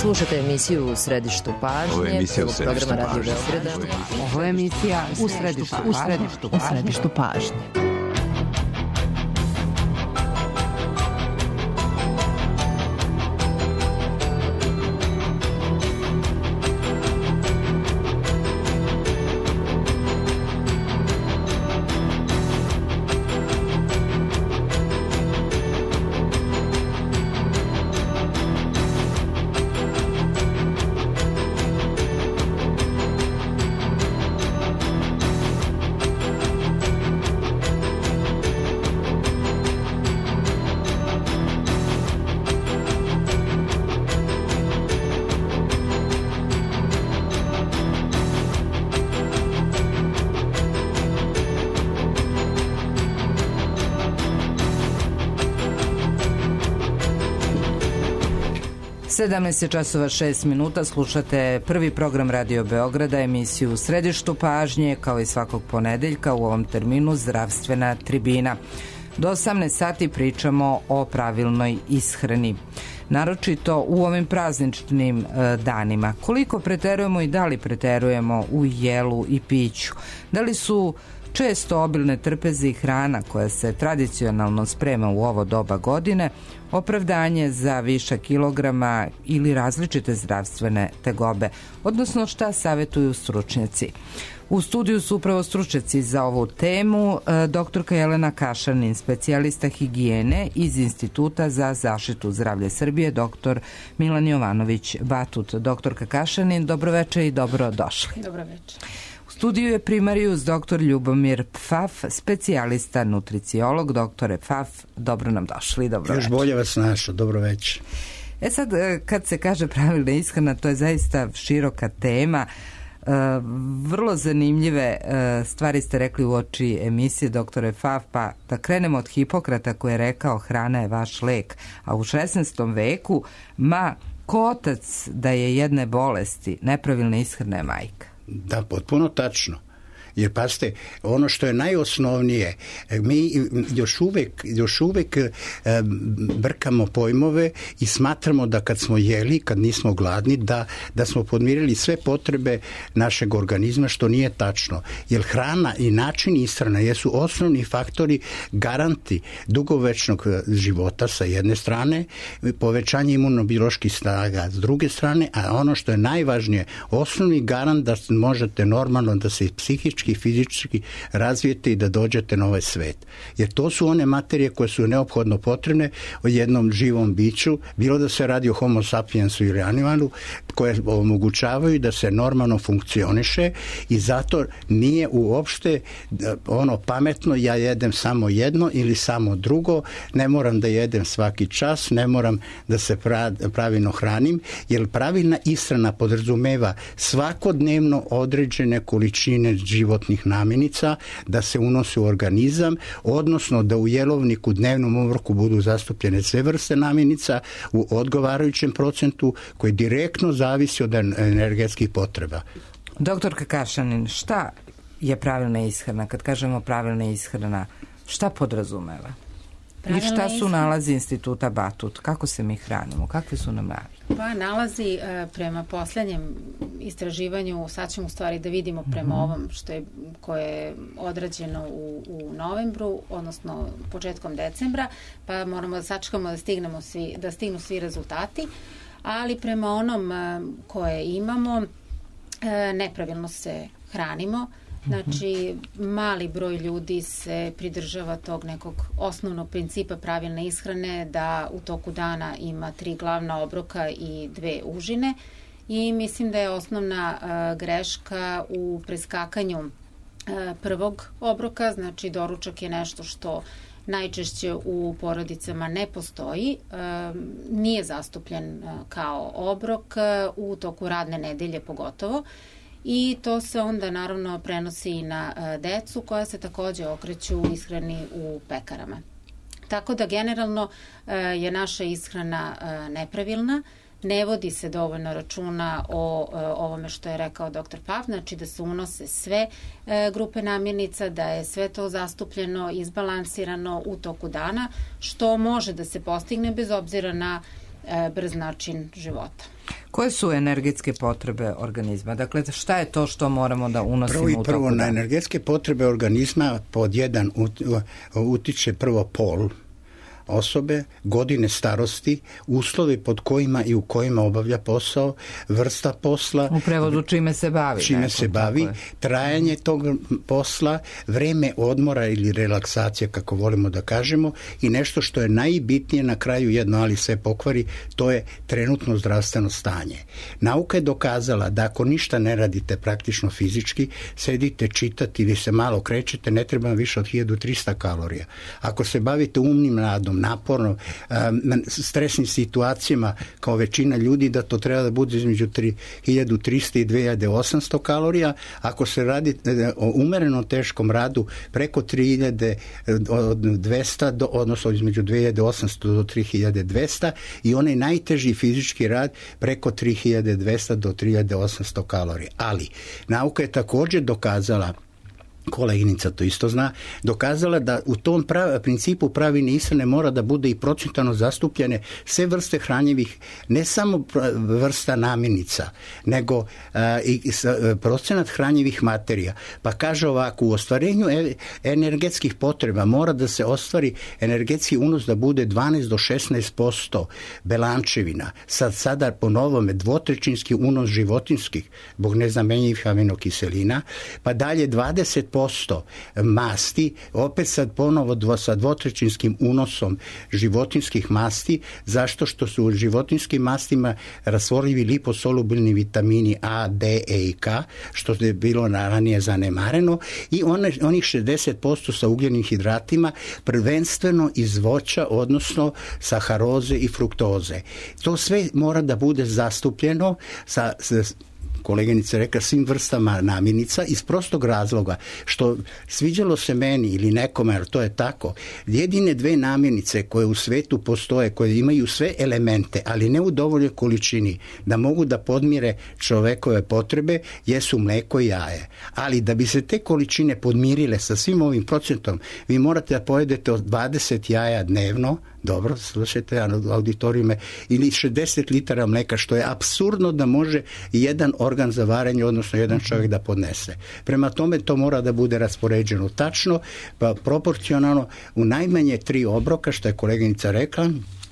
Slušajte emisiju U središtu pažnje. Ovo je emisija U središtu pažnje. Ovo je emisija U središtu pažnje. časova 6 minuta, slušate prvi program Radio Beograda, emisiju U središtu pažnje, kao i svakog ponedeljka u ovom terminu Zdravstvena tribina. Do 18 sati pričamo o pravilnoj ishrani, naročito u ovim prazničnim danima. Koliko preterujemo i da li preterujemo u jelu i piću? Da li su često obilne trpeze i hrana koja se tradicionalno sprema u ovo doba godine opravdanje za višak kilograma ili različite zdravstvene tegobe, odnosno šta savjetuju stručnjaci? U studiju su upravo stručnjaci za ovu temu, doktorka Jelena Kašanin, specijalista higijene iz Instituta za zaštitu zdravlja Srbije, doktor Milan Jovanović Batut. Doktorka Kašanin, dobroveče i dobrodošli. Dobroveče. U studiju je primarijus dr. Ljubomir Pfaf, specijalista nutriciolog. Doktore Pfaf, dobro nam došli, dobroveče. Još bolje vas našao, dobroveče. Sad, kad se kaže pravilna ishrana, to je zaista široka tema. Vrlo zanimljive stvari ste rekli u oči emisije, doktore Pfaf, pa da krenemo od Hipokrata koji je rekao hrana je vaš lek, a u 16. veku ko otac da je jedne bolesti, nepravilna ishrana je majka. Da, potpuno tačno. Jer pazite, ono što je najosnovnije, mi još uvek brkamo pojmove i smatramo da kad smo jeli, kad nismo gladni, da smo podmirili sve potrebe našeg organizma, što nije tačno. Jer hrana i način ishrane jesu osnovni faktori garanti dugovečnog života sa jedne strane, povećanje imunobioloških snaga s druge strane, a ono što je najvažnije, osnovni garant da možete normalno da se psihički i fizički razvijete i da dođete na ovaj svet. Jer to su one materije koje su neophodno potrebne o jednom živom biću, bilo da se radi o homo sapiensu ili animalu, koje omogućavaju da se normalno funkcioniše i zato nije uopšte pametno ja jedem samo jedno ili samo drugo, ne moram da jedem svaki čas, ne moram da se pravilno hranim, jer pravilna ishrana podrazumeva svakodnevno određene količine životnih namirnica da se unose u organizam, odnosno da u jelovniku, dnevnom obroku budu zastupljene sve vrste namirnica u odgovarajućem procentu koji direktno zavisi od energetskih potreba. Doktorka Kašanin, šta je pravilna ishrana? Kad kažemo pravilna ishrana, šta podrazumeva? I šta su nalazi Instituta Batut? Kako se mi hranimo? Kakve su nam navike? Pa nalazi prema poslednjem istraživanju, sad ćemo u stvari da vidimo prema ovom koje je odrađeno u novembru, odnosno početkom decembra, pa moramo da sačekamo da stignu svi rezultati, ali prema onom koje imamo, nepravilno se hranimo. Znači, mali broj ljudi se pridržava tog nekog osnovnog principa pravilne ishrane, da u toku dana ima 3 glavna obroka i 2 užine, i mislim da je osnovna greška u preskakanju prvog obroka. Znači, doručak je nešto što najčešće u porodicama ne postoji, nije zastupljen kao obrok u toku radne nedelje pogotovo. I to se onda naravno prenosi i na decu koja se takođe okreću ishrani u pekarama. Tako da generalno je naša ishrana nepravilna, ne vodi se dovoljno računa o ovome što je rekao dr. Pfaf, znači da se unose sve grupe namirnica, da je sve to zastupljeno, izbalansirano u toku dana, što može da se postigne bez obzira na brz način života. Koje su energetske potrebe organizma? Dakle, šta je to što moramo da unosimo u toku dana? Prvo, na energetske potrebe organizma pod jedan utiče prvo pol osobe, godine starosti, uslovi pod kojima i u kojima obavlja posao, vrsta posla. U prevodu čime se bavi. Čime se bavi, trajanje tog posla, vreme odmora ili relaksacija, kako volimo da kažemo, i nešto što je najbitnije na kraju, jedno ali sve pokvari, to je trenutno zdravstveno stanje. Nauka je dokazala da ako ništa ne radite praktično fizički, sedite, čitate ili se malo krećete, ne treba više od 1300 kalorija. Ako se bavite umnim radom, naporno, stresnim situacijama kao većina ljudi, da to treba da bude između 3300 i 2800 kalorija. Ako se radi o umereno teškom radu, preko 3200, odnosno između 2800 do 3200, i onaj najteži fizički rad preko 3200 do 3800 kalorija. Ali nauka je također dokazala, koleginica to isto zna, dokazala da u tom principu pravine ishrane mora da bude i procentualno zastupljene sve vrste hranjivih, ne samo vrsta namirnica, nego i procenat hranjivih materija. Pa kaže ovako, u ostvarenju energetskih potreba mora da se ostvari energetski unos da bude 12 do 16% belančevina. Sada po novome dvotrećinski unos životinskih, zbog nezamenjivih aminokiselina, pa dalje 20% masti, opet sad ponovo sa dvotrećinskim unosom životinskih masti, zašto što su u životinskim mastima rastvorljivi liposolubilni vitamini A, D, E i K, što je bilo ranije zanemareno, i onih 60% sa ugljenim hidratima, prvenstveno iz voća, odnosno saharoze i fruktoze. To sve mora da bude zastupljeno sa koleginica rekla, svim vrstama namirnica, iz prostog razloga što sviđalo se meni ili nekome, jer to je tako, jedine dve namirnice koje u svetu postoje, koje imaju sve elemente, ali ne u dovoljnoj količini da mogu da podmire čovekove potrebe, jesu mleko i jaje. Ali da bi se te količine podmirile sa svim ovim procentom, vi morate da pojedete od 20 jaja dnevno, dobro, slušajte auditorijume, ili 60 litara mleka, što je apsurdno da može jedan organ za varenje, odnosno jedan čovjek da podnese. Prema tome to mora da bude raspoređeno tačno, pa proporcionalno u najmanje 3 obroka, što je koleginica rekla.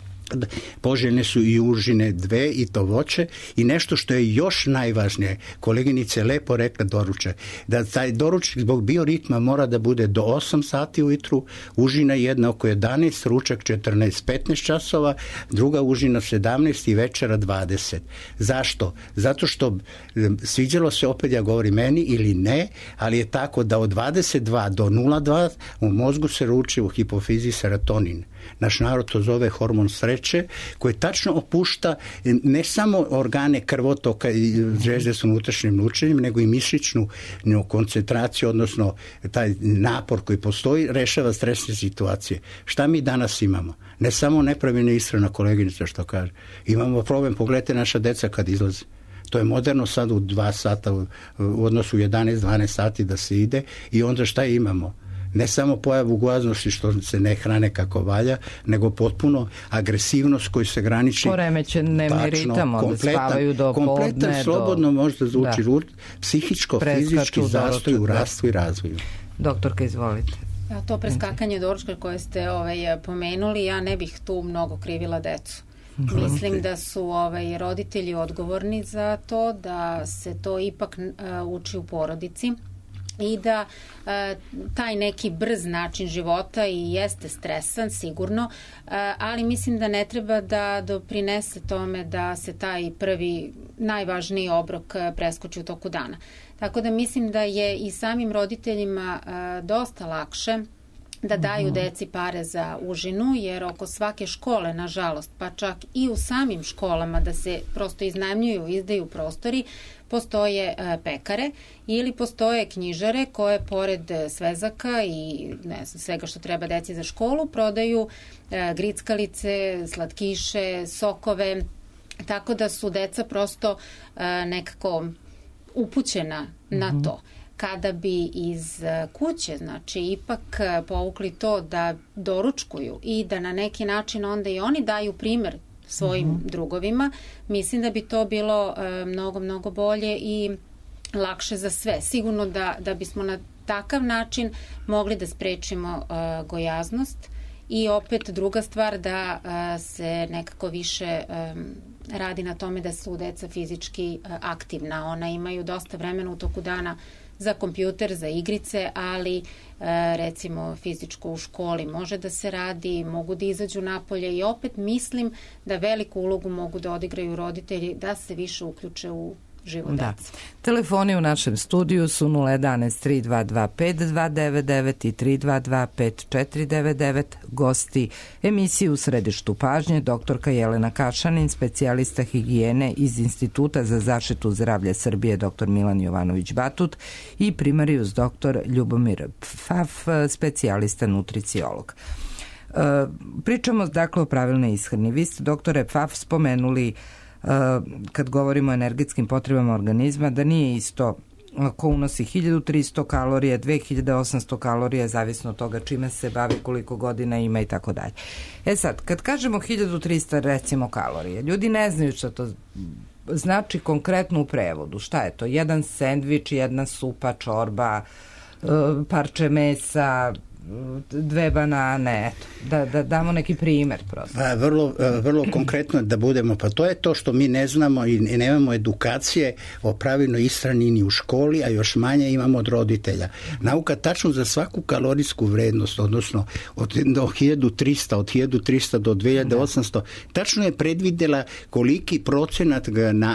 Poželjne su i užine 2 i to voće, i nešto što je još najvažnije, koleginica je lepo rekla doručak, da taj doručak zbog bioritma mora da bude do 8 sati ujutru, užina jedna oko 11, ručak 14-15 časova, druga užina 17 i večera 20. Zašto? Zato što sviđalo se, opet ja govorim meni ili ne, ali je tako da od 22 do 02 u mozgu se ruči u hipofizi serotonin. Naš narod to zove hormon sreće, koji tačno opušta ne samo organe krvotoka i željezde s unutrašnjim lučenjem, nego i mišićnu koncentraciju, odnosno taj napor koji postoji, rešava stresne situacije. Šta mi danas imamo? Ne samo nepravilna ishrana, koleginica što kaže. Imamo problem, pogledajte naša deca kad izlaze. To je moderno sad u 2 sata, u odnosu 11-12 sati da se ide, i onda šta imamo? Ne samo pojavu gojaznosti što se ne hrane kako valja, nego potpuno agresivnost koji se graniči. Poremećenim ritama, da spavaju do podne. Kompletan, slobodno možda zvuči psihičko, fizički zastoj u rastu i razvoju. Doktorka, izvolite. To preskakanje doručka koje ste pomenuli, ja ne bih tu mnogo krivila decu. Mislim da su roditelji odgovorni za to, da se to ipak uči u porodici i da taj neki brz način života i jeste stresan sigurno, ali mislim da ne treba da doprinese tome da se taj prvi najvažniji obrok preskoči u toku dana. Tako da mislim da je i samim roditeljima dosta lakše da daju deci pare za užinu, jer oko svake škole, nažalost, pa čak i u samim školama da se prosto iznajmljuju, izdaju prostori, postoje pekare ili postoje knjižare koje pored svezaka i svega što treba deci za školu prodaju grickalice, slatkiše, sokove, tako da su deca prosto nekako upućena na to. Kada bi iz kuće, znači, ipak povukli to da doručkuju i da na neki način onda i oni daju primer svojim drugovima. Mislim da bi to bilo mnogo, mnogo bolje i lakše za sve. Sigurno da bismo na takav način mogli da sprečimo gojaznost i opet druga stvar da se nekako više radi na tome da su deca fizički aktivna. Ona imaju dosta vremena u toku dana za kompjuter, za igrice, ali recimo fizičko u školi može da se radi, mogu da izađu napolje i opet mislim da veliku ulogu mogu da odigraju roditelji da se više uključe u život dece. Telefoni u našem studiju su 011 322 5299 i 322 5499. Gosti emisije U središtu pažnje doktorka Jelena Kašanin, specijalista higijene iz Instituta za zaštitu zdravlja Srbije dr. Milan Jovanović Batut i primarijus dr. Ljubomir Pfaf, specijalista nutriciolog. Pričamo dakle o pravilnoj ishrani. Vi ste, doktore Pfaf, spomenuli kad govorimo o energetskim potrebama organizma, da nije isto ko unosi 1300 kalorija, 2800 kalorija, zavisno od toga čime se bavi, koliko godina ima i tako dalje. Sad, kad kažemo 1300 recimo kalorija, ljudi ne znaju što to znači konkretno u prevodu. Šta je to? Jedan sendvič, jedna supa, čorba, parče mesa, 2 banane, eto, da damo neki primer prosto. Pa, vrlo konkretno da budemo, pa to je to što mi ne znamo i nemamo edukacije o pravilnoj ishrani ni u školi, a još manje imamo od roditelja. Nauka tačno za svaku kalorijsku vrednost, odnosno od 1300, od 1300 do 2800, tačno je predvidela koliki procenat,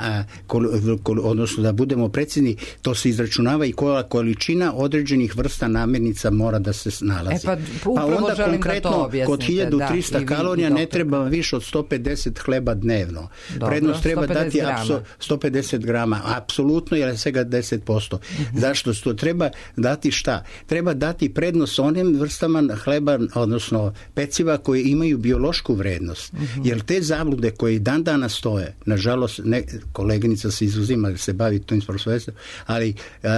odnosno da budemo precizni, to se izračunava i koja količina određenih vrsta namirnica mora da se nalazi. Pa onda konkretno kod 1300 kalorija ne treba više od 150 hleba dnevno. Dobro, prednost treba dati 150 grama, apsolutno, jer je svega 10%. Zašto? To treba dati šta? Treba dati prednost onim vrstama hleba, odnosno peciva koje imaju biološku vrednost. Jer te zablude koje dan danas stoje, nažalost, koleginica se izuzima jer se bavi tom profesorom, ali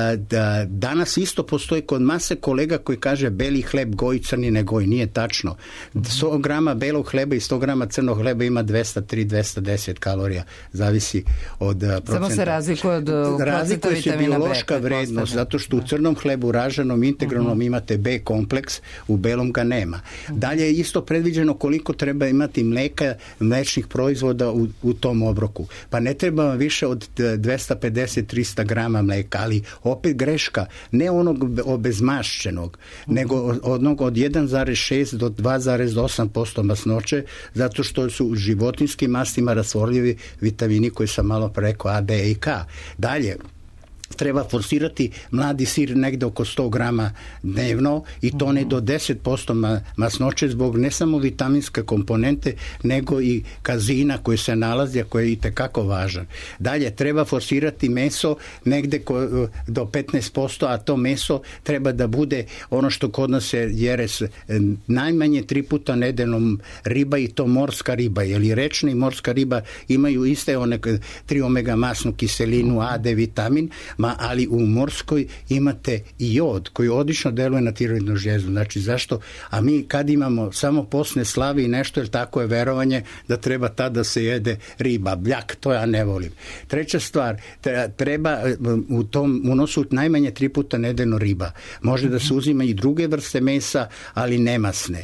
danas isto postoji kod mase kolega koji kaže beli hleb goji, crni ne goji. Nije tačno. 100 grama belog hleba i 100 grama crnog hleba ima 203-210 kalorija. Zavisi od procenta. Samo se razlikuje od procenta vitamina B. Biološka vrednost, zato što u crnom hlebu, raženom, integralnom imate B kompleks, u belom ga nema. Dalje je isto predviđeno koliko treba imati mleka, mlečnih proizvoda u tom obroku. Pa ne treba vam više od 250-300 grama mleka, ali opet greška, ne onog obezmašćenog, nego onog od 1,6 do 2,8% masnoće, zato što su u životinjskim mastima rastvorljivi vitamini koji sam malo rekao, A, D i K. Dalje, treba forsirati mladi sir negde oko 100 grama dnevno i to ne do 10% masnoće zbog ne samo vitaminske komponente, nego i kazina koji se nalazi, a koji je itekako važan. Dalje, treba forsirati meso negde do 15%, a to meso treba da bude ono što kod nas se jere najmanje 3 puta nedeljno riba, i to morska riba, jer i rečna i morska riba imaju iste one 3 omega masnu kiselinu, A, D vitamin, ali u morskoj imate i jod koji odlično deluje na tiroidnu žlezdu. Znači zašto? A mi kad imamo samo posne slave i nešto, jer tako je verovanje da treba tada da se jede riba, bljak, to ja ne volim. Treća stvar, treba u tom unosu najmanje 3 puta nedeljno riba. Može da se uzima i druge vrste mesa, ali nemasne.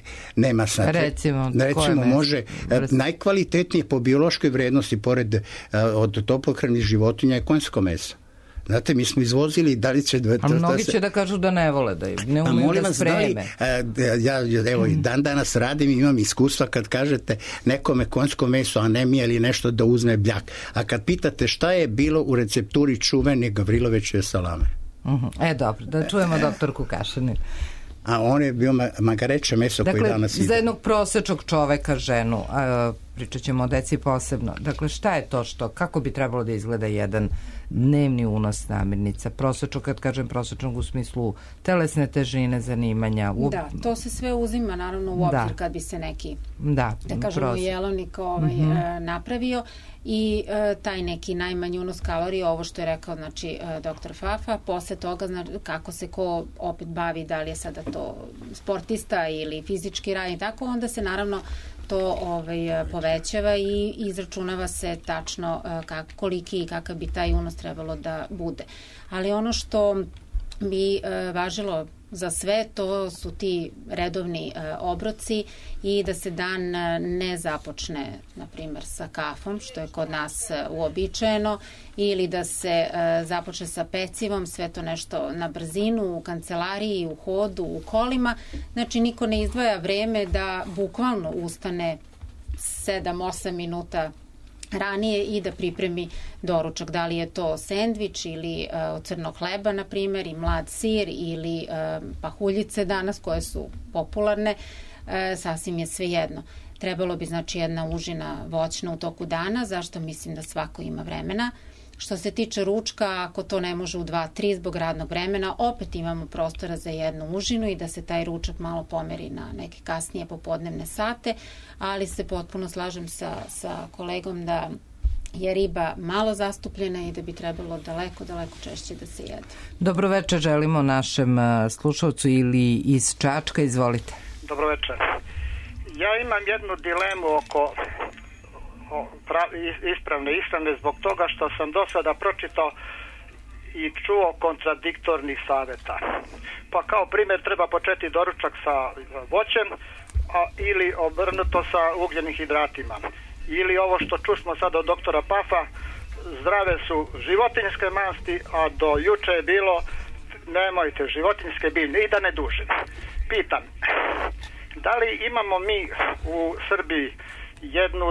Recimo može najkvalitetnije po biološkoj vrednosti pored od toplohranih životinja je konjsko meso. Znate, mi smo izvozili, da li će... A mnogi će da kažu da ne vole, da ne umiju da spreme. Evo, dan danas radim i imam iskustva kad kažete nekome konjsko meso, a ne mi ili nešto da uzme bljak. A kad pitate šta je bilo u recepturi čuvene Gavrilovićeve salame. Dobro, da čujemo doktorku Kašanin. A on je bio magareće meso koji danas ide. Za jednog prosečnog čoveka, ženu, pričat ćemo o deci posebno. Dakle, šta je to kako bi trebalo da izgleda jedan dnevni unos namirnica? Prosečno, kad kažem prosečnog u smislu telesne težine, zanimanja. Da, to se sve uzima naravno u obzir kad bi se neki, da kažemo, jelovnik napravio. I taj neki najmanji unos kalorija, ovo što je rekao doktor Fafa, posle toga kako se ko opet bavi, da li je sada to sportista ili fizički rad i tako, onda se naravno to povećava i izračunava se tačno koliki i kakav bi taj unos trebalo da bude. Ali ono što bi važilo za sve, to su ti redovni obroci i da se dan ne započne, na primjer, sa kafom, što je kod nas uobičajeno, ili da se započne sa pecivom, sve to nešto na brzinu, u kancelariji, u hodu, u kolima. Znači, niko ne izdvaja vreme da bukvalno ustane 7-8 minuta ranije i da pripremi doručak. Da li je to sendvič ili od crnog hleba, na primjer, i mlad sir ili pahuljice danas koje su popularne, sasvim je svejedno. Trebalo bi, znači, jedna užina voćna u toku dana, zašto mislim da svako ima vremena. Što se tiče ručka, ako to ne može u 2-3 zbog radnog vremena, opet imamo prostora za jednu užinu i da se taj ručak malo pomeri na neke kasnije popodnevne sate, ali se potpuno slažem sa kolegom da je riba malo zastupljena i da bi trebalo daleko češće da se jede. Dobro večer želimo našem slušalcu ili iz Čačka, izvolite. Dobro večer. Ja imam jednu dilemu oko ispravne ishrane zbog toga što sam do sada pročitao i čuo kontradiktornih saveta. Pa kao primjer treba početi doručak sa voćem ili obrnuto sa ugljenim hidratima. Ili ovo što čusmo sad od doktora Pafa, zdrave su životinjske masti, a do juče je bilo nemojte životinjske biljne i da ne dužim. Pitam, da li imamo mi u Srbiji jednu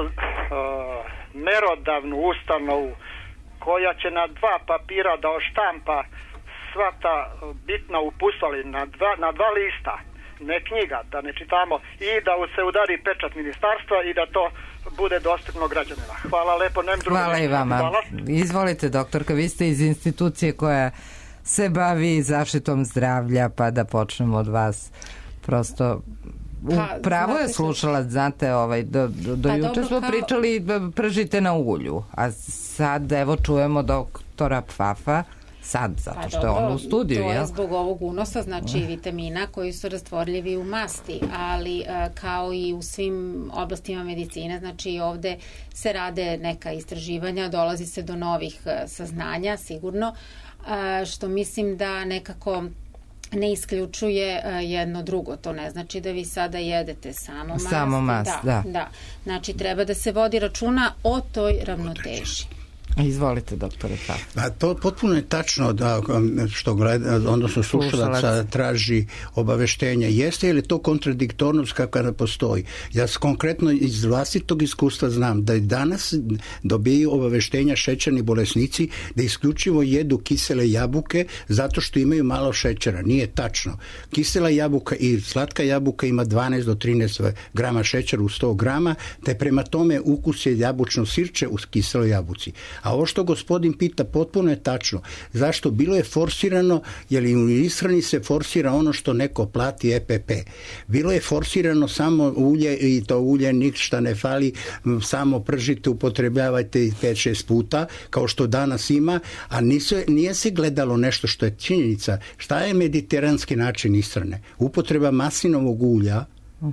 merodavnu ustanovu koja će na 2 papira da oštampa sva ta bitna uputstva na 2 lista, ne knjiga, da ne čitamo, i da se udari pečat ministarstva i da to bude dostupno građanima. Hvala lepo. Hvala i vama. Hvala. Izvolite, doktorka, vi ste iz institucije koja se bavi zaštitom zdravlja, pa da počnemo od vas. Prosto pravo je slušalac, znate, do juče smo pričali pržite na ulju, a sad evo čujemo doktora Pfafa, sad, zato što je on u studiju. To je zbog ovog unosa, znači vitamina koji su rastvorljivi u masti, ali kao i u svim oblastima medicine, znači ovde se rade neka istraživanja, dolazi se do novih saznanja, sigurno, što mislim da nekako ne isključuje jedno drugo. To ne znači da vi sada jedete samo mast. Da. Znači, treba da se vodi računa o toj ravnoteži. Izvolite, doktore. To potpuno je tačno da što odnosno slušalac traži obaveštenja. Jeste li to kontradiktornost kakva postoji? Ja konkretno iz vlastitog iskustva znam da i danas dobiju obaveštenja šećerni bolesnici da isključivo jedu kisele jabuke zato što imaju malo šećera. Nije tačno. Kisela jabuka i slatka jabuka ima 12 do 13 grama šećera u 100 grama, te prema tome ukus je jabučno sirće u kiseloj jabuci. A ovo što gospodin pita potpuno je tačno. Zašto? Bilo je forsirano, jer u ishrani se forsira ono što neko plati EPP. Bilo je forsirano samo ulje i to ulje ništa ne fali, samo pržite, upotrebljavajte 5-6 puta, kao što danas ima, a nije se gledalo nešto što je činjenica. Šta je mediteranski način ishrane? Upotreba maslinovog ulja,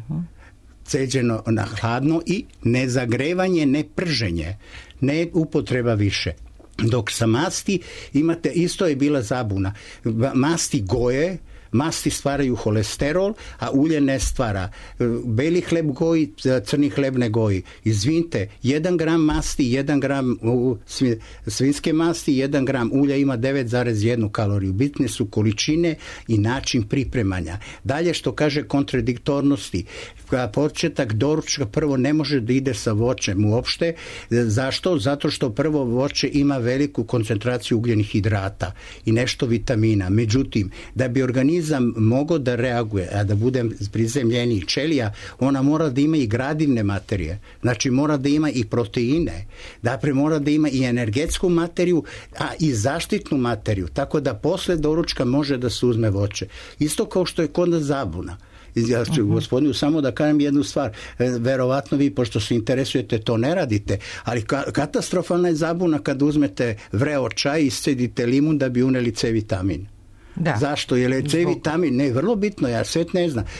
ceđeno na hladno i nezagrevanje, ne prženje, ne upotreba više. Dok sa masti imate, isto je bila zabuna, masti goje, masti stvaraju holesterol, a ulje ne stvara. Beli hleb goji, crni hleb ne goji. Izvinite, 1 gram masti, 1 gram svinjske masti, 1 gram ulja ima 9,1 kaloriju. Bitne su količine i način pripremanja. Dalje što kaže kontradiktornosti. Početak doručka prvo ne može da ide sa voćem uopšte. Zašto? Zato što prvo voće ima veliku koncentraciju ugljenih hidrata i nešto vitamina. Međutim, da bi organizam mogao da reaguje, a da bude prizemljeniji ćelija, ona mora da ima i gradivne materije. Znači mora da ima i proteine. Dakle, mora da ima i energetsku materiju, a i zaštitnu materiju. Tako da posle doručka može da se uzme voće. Isto kao što je kod nas zabuna. Ja ću gospodinu samo da kažem jednu stvar. Verovatno vi, pošto se interesujete, to ne radite, ali katastrofalna je zabuna kad uzmete vreo čaj i iscedite limun da bi uneli C vitamin. Da. Zašto? Jer je C vitamin, ne, vrlo bitno, ja svet ne zna.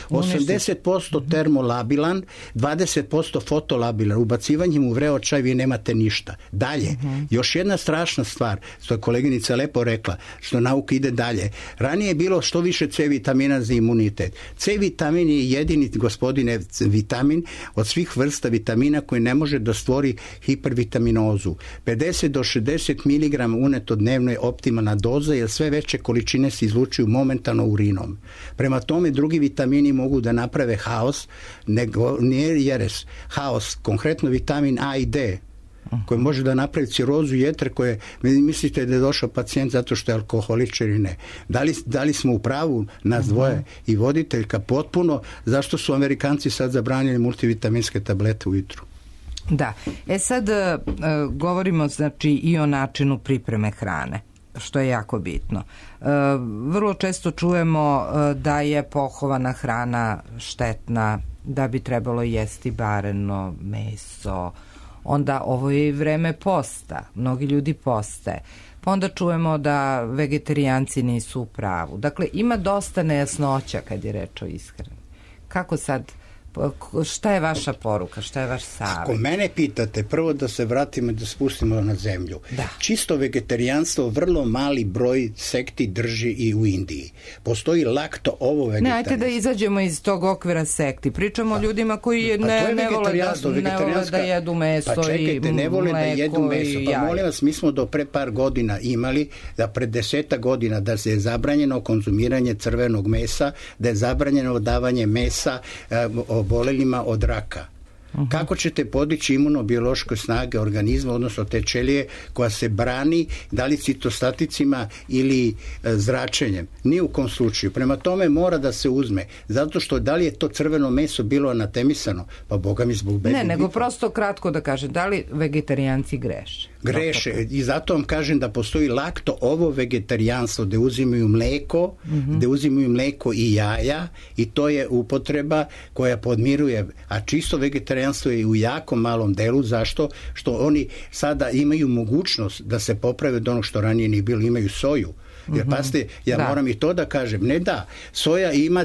80% termolabilan, 20% fotolabilan. Ubacivanjem u vreo čaj vi nemate ništa. Dalje, još jedna strašna stvar, što je koleginica lepo rekla, što nauka ide dalje. Ranije je bilo što više C vitamina za imunitet. C vitamin je jedini, gospodine, vitamin od svih vrsta vitamina koji ne može da stvori hipervitaminozu. 50 do 60 mg uneto dnevno je optimalna doza, jer sve veće količine se izlučuju momentalno urinom. Prema tome, drugi vitamini mogu da naprave haos, nije jeres, haos, konkretno vitamin A i D, koji može da napravi cirozu jetre, koje mislite da je došao pacijent zato što je alkoholičar ili ne. Da li smo u pravu, nas dvoje i voditeljka potpuno, zašto su Amerikanci sad zabranili multivitaminske tablete ujutru? Da. Sad govorimo znači i o načinu pripreme hrane, što je jako bitno. Vrlo često čujemo da je pohovana hrana štetna, da bi trebalo jesti bareno meso. Onda ovo je i vreme posta. Mnogi ljudi poste. Pa onda čujemo da vegetarijanci nisu u pravu. Dakle, ima dosta nejasnoća kad je reč o ishrani. Kako sad, šta je vaša poruka, šta je vaš savjet? Ako mene pitate, prvo da se vratimo i da spustimo na zemlju. Da. Čisto vegetarijanstvo vrlo mali broj sekti drži i u Indiji. Postoji lakto-ovo vegetarijanstvo. Ne, ajte da izađemo iz tog okvira sekti. Pričamo o ljudima koji ne vole da jedu meso i mleko. Pa čekajte, ne vole da jedu meso. Pa molim vas, mi smo do pre par godina imali da pred 10 godina da se je zabranjeno konzumiranje crvenog mesa, da je zabranjeno davanje mesa obolelima od raka. Kako ćete podići imunobiološke snage organizma, odnosno te ćelije koja se brani, da li citostaticima ili zračenjem? Ni u kom slučaju. Prema tome mora da se uzme. Zato što da li je to crveno meso bilo anatemisano? Pa Boga mi zbog Ne, nego prosto kratko da kažem, da li vegetarijanci greše? Greše. I zato vam kažem da postoji lakto-ovo vegetarijanstvo, gde uzimaju mleko, gde uzimaju mleko i jaja, i to je upotreba koja podmiruje, a čisto vegetarijanstvo je u jako malom delu. Zašto? Što oni sada imaju mogućnost da se poprave od onog što ranije nije bilo, imaju soju. Jer pazite, moram i to da kažem, soja ima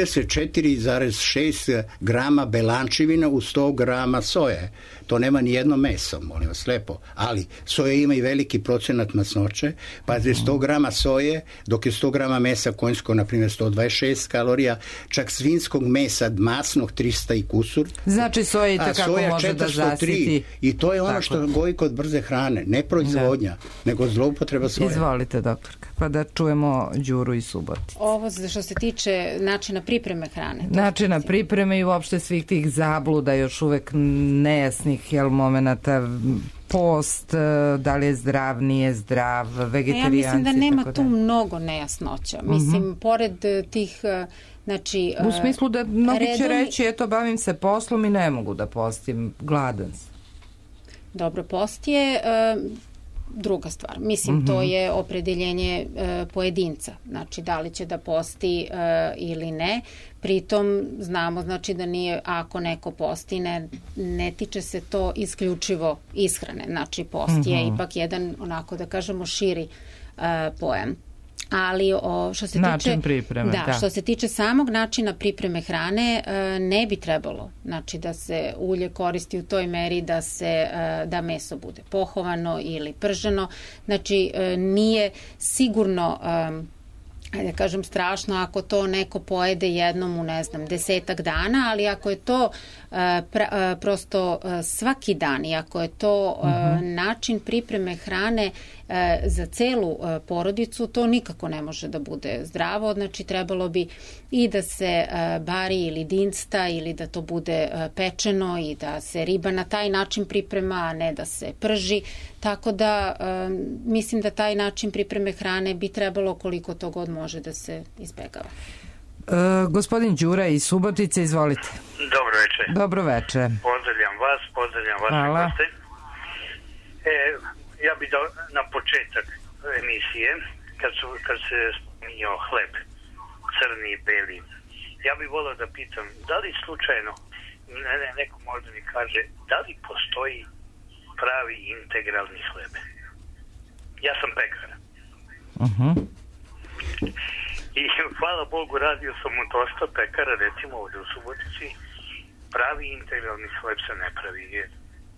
34,6 grama belančevina u 100 grama soje. To nema ni jedno meso, molim vas lepo. Ali soja ima i veliki procenat masnoće, pa je 100 grama soje, dok je 100 grama mesa konjsko, na primjer, 126 kalorija, čak svinskog mesa masnog 300 i kusur. Znači soja i takako može da zasiti. I to je ono što goji kod brze hrane, ne proizvodnja, nego zloupotreba soje. Izvolite, doktorka, pa da čujemo Đuru i Suboticu. Ovo što se tiče načina pripreme hrane. Načina pripreme i uopšte svih tih zabluda, još uvek nejasnih momenata, post, da li je zdrav, nije zdrav, vegetarijanci. Ja mislim da nema tu mnogo nejasnoća. Mislim, pored tih, znači... U smislu da mnogi će reći, eto, bavim se poslom i ne mogu da postim, gladan sam. Dobro, post je druga stvar. Mislim, to je opredeljenje pojedinca. Znači, da li će da posti ili ne. Pritom znamo, znači, da nije, ako neko posti, ne tiče se to isključivo ishrane. Znači, post je ipak jedan, onako da kažemo, širi pojam. Ali što se tiče pripreme, što se tiče samog načina pripreme hrane, ne bi trebalo, znači, da se ulje koristi u toj meri da meso bude pohovano ili prženo. Znači, nije sigurno, da kažem, strašno ako to neko pojede jednom u, 10 dana, ali ako je to prosto svaki dan i ako je to način pripreme hrane za celu porodicu, to nikako ne može da bude zdravo. Znači, trebalo bi i da se bari ili dinsta ili da to bude pečeno i da se riba na taj način priprema, a ne da se prži. Tako da mislim da taj način pripreme hrane bi trebalo koliko to god može da se izbegava. Gospodin Đura iz Subotice, izvolite. Dobro večer. Dobro večer. Pozdravljam vas, pozdravljam vaše goste. Ja bih na početak emisije, kad se spominjao hleb, crni i beli, ja bih volio da pitam, da li slučajno, neko možda mi kaže, da li postoji pravi integralni hleb? Ja sam pekar. I hvala Bogu, radio sam u dosta pekara, recimo ovdje u Subotici, pravi integralni hleb se ne pravi, jer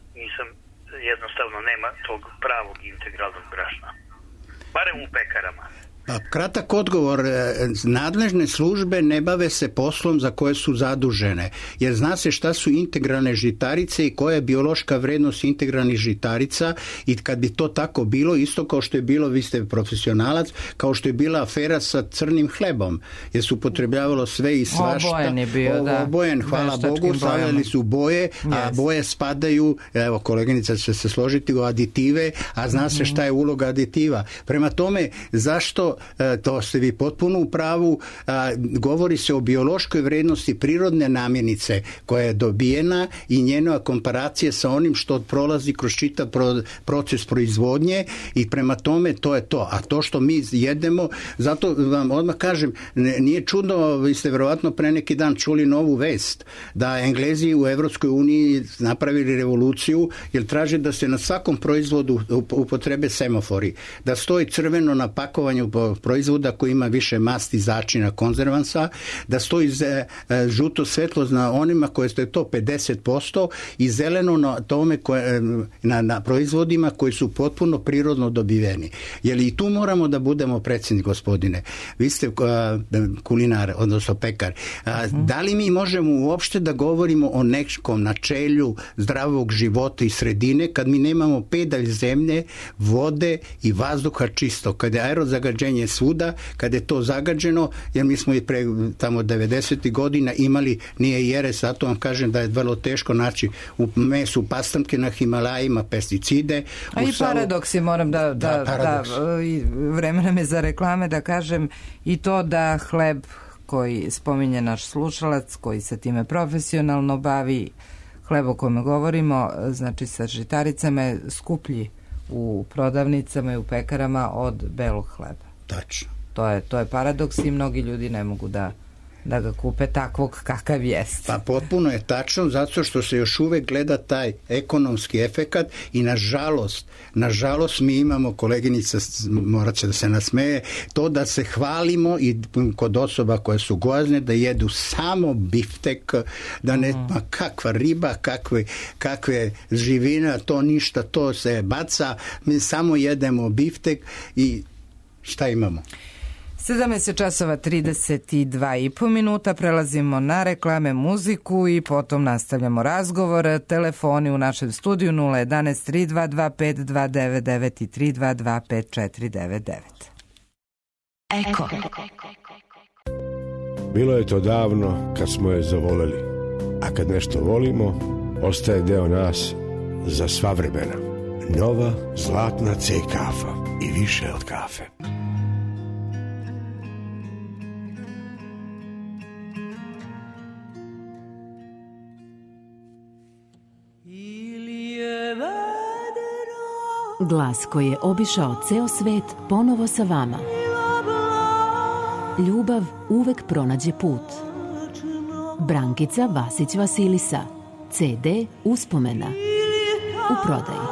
jednostavno nema tog pravog integralnog brašna. Barem u pekarama. Pa, kratak odgovor, nadležne službe ne bave se poslom za koje su zadužene, jer zna se šta su integralne žitarice i koja je biološka vrednost integralnih žitarica, i kad bi to tako bilo, isto kao što je bilo, vi ste profesionalac, kao što je bila afera sa crnim hlebom, jer su upotrebljavalo sve i svašta. Obojen je bio, da. Obojen, hvala Bogu, stavljali su boje, a boje spadaju, evo koleginica će se složiti, u aditive, a zna se šta je uloga aditiva. Prema tome, zašto, to ste vi potpuno u pravu, govori se o biološkoj vrednosti prirodne namirnice koja je dobijena i njena komparacija sa onim što prolazi kroz čitav proces proizvodnje, i prema tome to je to. A to što mi jedemo, zato vam odmah kažem, nije čudno, vi ste verovatno pre neki dan čuli novu vest da Englezi u Evropskoj uniji napravili revoluciju, jer traže da se na svakom proizvodu upotrebe semafori, da stoji crveno na pakovanju proizvoda koji ima više masti, začina, konzervansa, da stoji žuto svetlo na onima koje ste to 50% i zeleno na tome na proizvodima koji su potpuno prirodno dobiveni. Jer i tu moramo da budemo precizni, gospodine. Vi ste kulinar, odnosno pekar. Da li mi možemo uopšte da govorimo o nekom načelju zdravog života i sredine kad mi nemamo pedalj zemlje, vode i vazduha čisto, kada je aerozagađenje svuda, kada je to zagađeno, jer mi smo i pre tamo 90. godina imali, nije jeres, zato vam kažem da je vrlo teško naći u mesu pastanke na Himalajima, pesticide. A i paradoksi, moram da vreme nam je za reklame, da kažem i to da hleb koji spominje naš slušalac, koji se time profesionalno bavi, hleb o kome govorimo, znači sa žitaricama, je skuplji u prodavnicama i u pekarama od belog hleba. Tačno. To je paradoks i mnogi ljudi ne mogu da ga kupe takvog kakav jest. Pa potpuno je tačno, zato što se još uvek gleda taj ekonomski efekat i nažalost mi imamo, koleginica morat će da se nasmeje, to da se hvalimo i kod osoba koje su gojazne da jedu samo biftek, da ne, kakva riba, kakve živina, to ništa, to se baca, mi samo jedemo biftek i šta imamo? 17 časova 32,5 minuta, prelazimo na reklame, muziku i potom nastavljamo razgovor. Telefoni u našem studiju 011 322 5299 i 322 5499. Eko. Bilo je to davno kad smo je zavoleli, a kad nešto volimo, ostaje deo nas za sva vremena. Nova zlatna C kafa i više od kafe. Glas koji je obišao ceo svet ponovo sa vama. Ljubav uvek pronađe put. Brankica Vasić Vasilisa. CD Uspomena. U prodaji.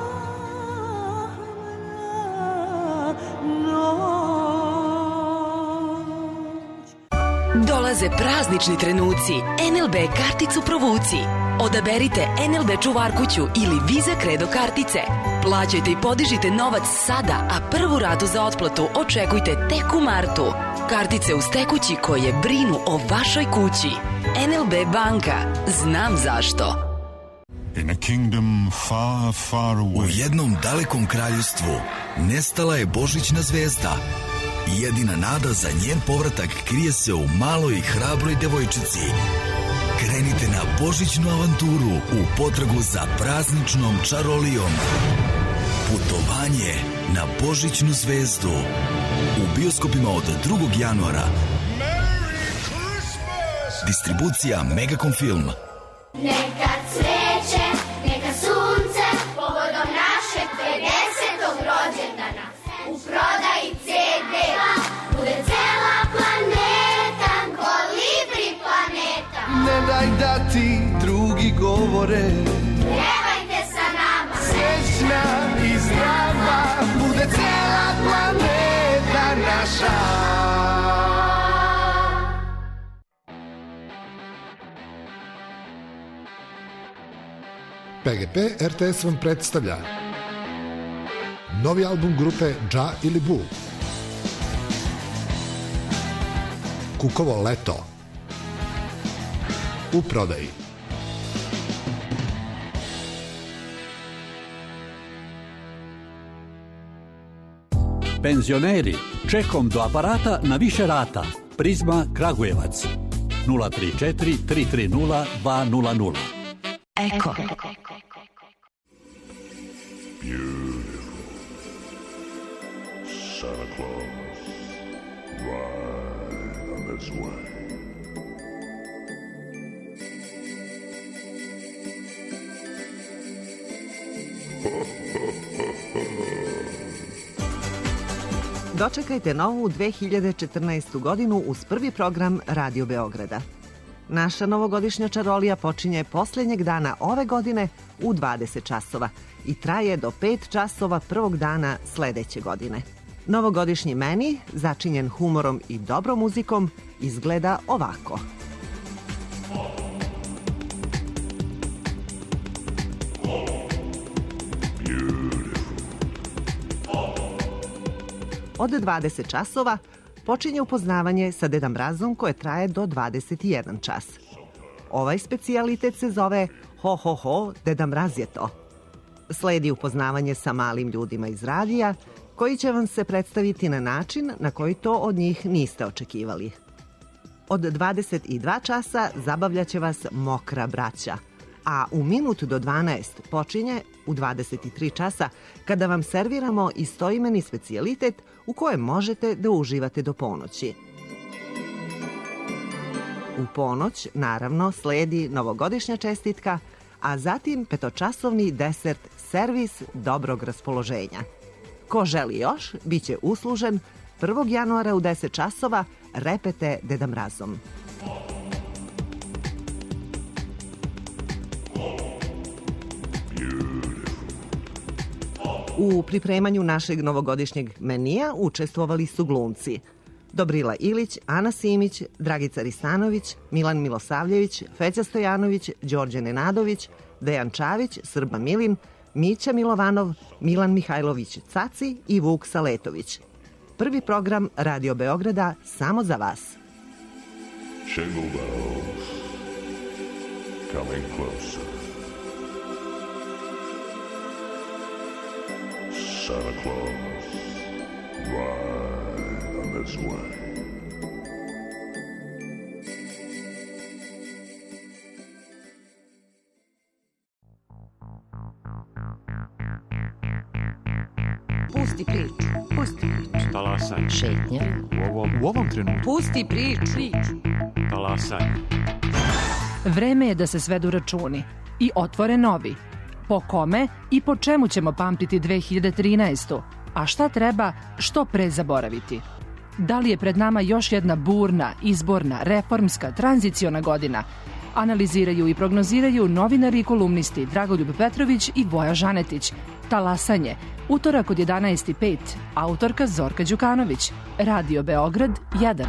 Dolaze praznični trenuci. NLB karticu provuci. Odaberite NLB čuvarkuću ili Visa Credo kartice. Plaćajte i podižite novac sada, a prvu ratu za otplatu očekujte tek u martu. Kartice uz tekući koje brinu o vašoj kući. NLB banka. Znam zašto. In a kingdom far, far away. U jednom dalekom kraljevstvu nestala je božićna zvezda. Jedina nada za njen povratak krije se u maloj i hrabroj devojčici. Krenite na božićnu avanturu u potragu za prazničnom čarolijom. Putovanje na božićnu zvezdu. U bioskopima od 2. januara. Distribucija Megacom Film. Neka cveće, neka sunce, povodom našeg 50. rođendana. U prodaji CD bude cela planeta, Kolibri planeta. Ne daj da ti drugi govore, pjevajte sa nama. Srećna i zdrava bude cela planeta naša. PGP RTS vam predstavlja novi album grupe Dža ili Bu, Kukovo leto, u prodaji. Penzioneri, čekom do aparata na više rata. Prizma Kragujevac 034 330 200. Eko. Santa Claus, ride on his way. Dočekajte novu 2014. godinu uz prvi program Radio Beograda. Naša novogodišnja čarolija počinje posljednjeg dana ove godine u 20 časova i traje do 5 časova prvog dana sledeće godine. Novogodišnji meni, začinjen humorom i dobrom muzikom, izgleda ovako. Od 20 časova počinje upoznavanje sa Deda Mrazom koje traje do 21 čas. Ovaj specijalitet se zove Ho, ho, ho, Deda Mraz je to. Sledi upoznavanje sa malim ljudima iz radija koji će vam se predstaviti na način na koji to od njih niste očekivali. Od 22 časa zabavljaće vas Mokra braća, a u minut do 12 počinje u 23 časa kada vam serviramo istoimeni specijalitet u kojem možete da uživate do ponoći. U ponoć, naravno, sledi novogodišnja čestitka, a zatim petočasovni desert servis dobrog raspoloženja. Ko želi još, bit će uslužen 1. januara u 10 časova repete Deda Mrazom. U pripremanju našeg novogodišnjeg menija učestvovali su glumci Dobrila Ilić, Ana Simić, Dragica Ristanović, Milan Milosavljević, Feća Stojanović, Đorđe Nenadović, Dejan Čavić, Srba Milin, Mića Milovanov, Milan Mihajlović Caci i Vuk Saletović. Prvi program Radio Beograda samo za vas. Jingle bells coming closer. Santa Claus, ride on his way. Pusti priču. Pusti priču. Talasaj. Šetnja. U ovom trenutku. Pusti priču. Talasaj. Vreme je da se svedu računi i otvore novi. Po kome i po čemu ćemo pamtiti 2013. A šta treba što pre zaboraviti? Da li je pred nama još jedna burna, izborna, reformska, tranziciona godina? Analiziraju i prognoziraju novinari i kolumnisti Dragoljub Petrović i Voja Žanetić. Talasanje, utorak od 11:05, autorka Zorka Đukanović. Radio Beograd 1.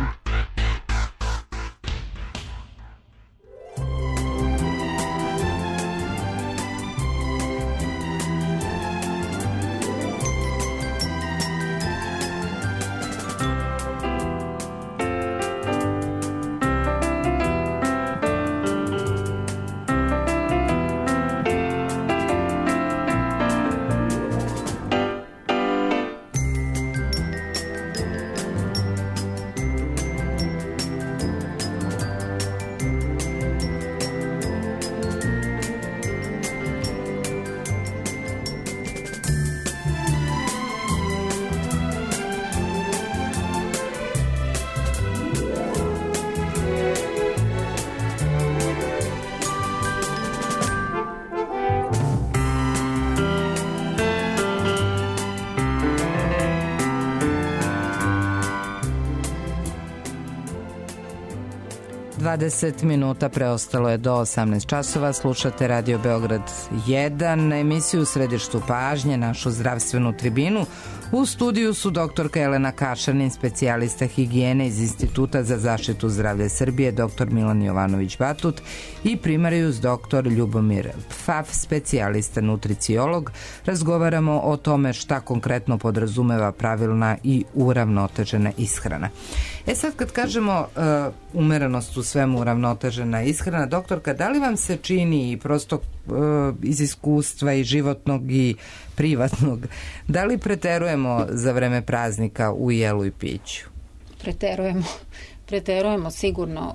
20 minuta preostalo je do 18 časova. Slušate Radio Beograd 1, na emisiju u središtu pažnje, našu zdravstvenu tribinu. U studiju su doktorka Jelena Kašanin, specijalista higijene iz Instituta za zaštitu zdravlja Srbije, doktor Milan Jovanović-Batut i primarijus doktor Ljubomir Pfaf, specijalista nutriciolog. Razgovaramo o tome šta konkretno podrazumeva pravilna i uravnotežena ishrana. Sad kad kažemo umerenost u svemu, uravnotežena ishrana, doktorka, da li vam se čini i prosto iz iskustva i životnog i privatnog, da li preterujemo za vreme praznika u jelu i piću? Preterujemo sigurno.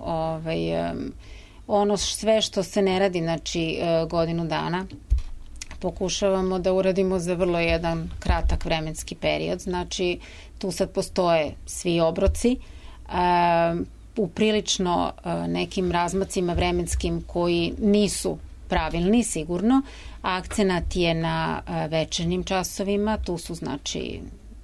Ono sve što se ne radi, znači godinu dana, pokušavamo da uradimo za vrlo jedan kratak vremenski period. Znači, tu sad postoje svi obroci, u prilično nekim razmacima vremenskim koji nisu pravilni, sigurno. Akcenat je na večernjim časovima, tu su znači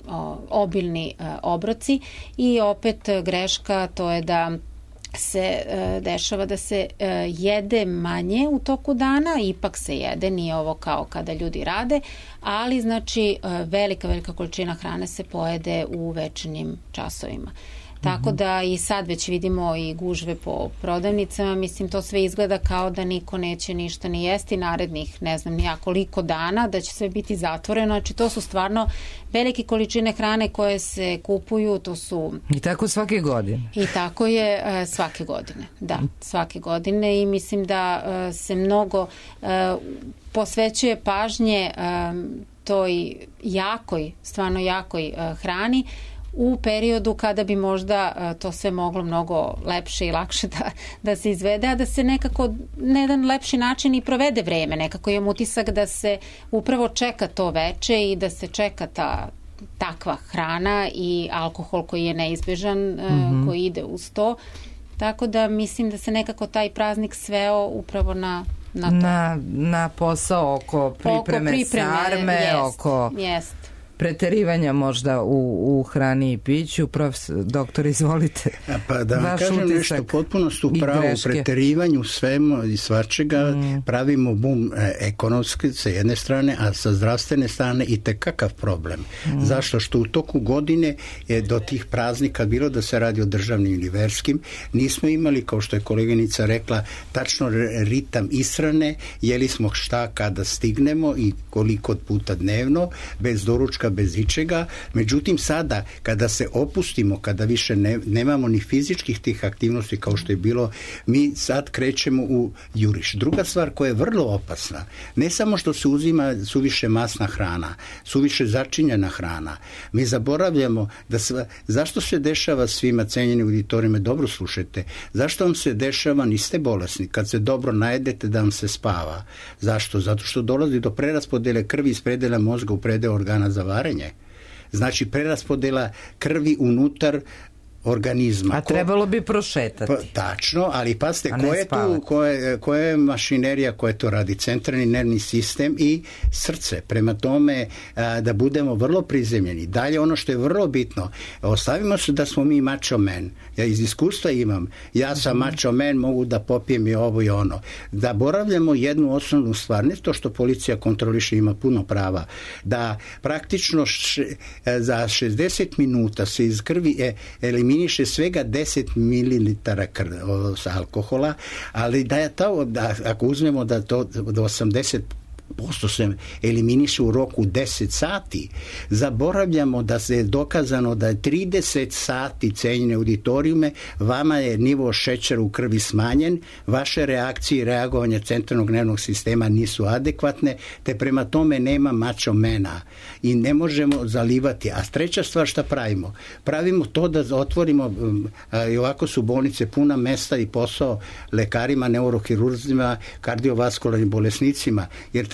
obilni obroci i opet greška, to je da se dešava da se jede manje u toku dana, ipak se jede, nije ovo kao kada ljudi rade, ali znači velika količina hrane se pojede u večernjim časovima. Tako da i sad već vidimo i gužve po prodavnicama, mislim to sve izgleda kao da niko neće ništa ni jesti narednih, ne znam nija koliko dana, da će sve biti zatvoreno, znači to su stvarno velike količine hrane koje se kupuju, to su... I tako svake godine? I tako je svake godine, da, svake godine i mislim da se mnogo posvećuje pažnje toj stvarno jakoj hrani, u periodu kada bi možda to sve moglo mnogo lepše i lakše da se izvede, a da se nekako na jedan lepši način i provede vreme. Nekako imam utisak da se upravo čeka to veče i da se čeka takva hrana i alkohol koji je neizbežan, koji ide uz to. Tako da mislim da se nekako taj praznik sveo upravo na to. Na posao oko pripreme sarme, oko... preterivanja možda u hrani i piću. Doktor, izvolite. Pa da vam kažem nešto, potpuno su pravo u preterivanju svemu i svačega, pravimo bum ekonomski sa jedne strane, a sa zdravstvene strane i tekakav problem. Zašto? Što u toku godine je do tih praznika, bilo da se radi o državnim ili verskim, nismo imali, kao što je koleginica rekla, tačno ritam ishrane, jeli smo šta kada stignemo i koliko puta dnevno, bez doručka, bez ičega. Međutim, sada, kada se opustimo, kada više nemamo ni fizičkih tih aktivnosti kao što je bilo, mi sad krećemo u juriš. Druga stvar koja je vrlo opasna, ne samo što se uzima suviše masna hrana, suviše začinjena hrana, mi zaboravljamo da zašto se dešava svima, cenjeni auditorima, dobro slušajte, zašto vam se dešava, niste bolesni, kad se dobro najedete da vam se spava. Zašto? Zato što dolazi do preraspodele krvi iz predela mozga u predeo organa za varenje. Znači preraspodela krvi unutar organizma. A trebalo bi prošetati. Tačno, ali pazite, koja je mašinerija koja to radi? Centralni nervni sistem i srce. Prema tome da budemo vrlo prizemljeni. Dalje, ono što je vrlo bitno, ostavimo se da smo mi macho man. Ja iz iskustva imam. Ja sam macho man, mogu da popijem i ovo i ono. Da boravljamo jednu osnovnu stvar, ne to što policija kontroliše, ima puno prava, da praktično za 60 minuta se iz krvi eliminiše svega 10 mililitara alkohola, ali da ako uzmemo da to do 80% se eliminiše u roku 10 sati, zaboravljamo da se je dokazano da je 30 sati, cenjene auditorijume, vama je nivo šećera u krvi smanjen, vaše reakcije i reagovanja centralnog nervnog sistema nisu adekvatne, te prema tome nema macho mena i ne možemo zalivati. A treća stvar šta pravimo? Pravimo to da otvorimo, i ovako su bolnice puna mesta i posao lekarima, neurohirurzima, kardiovaskularnim bolesnicima, jer taj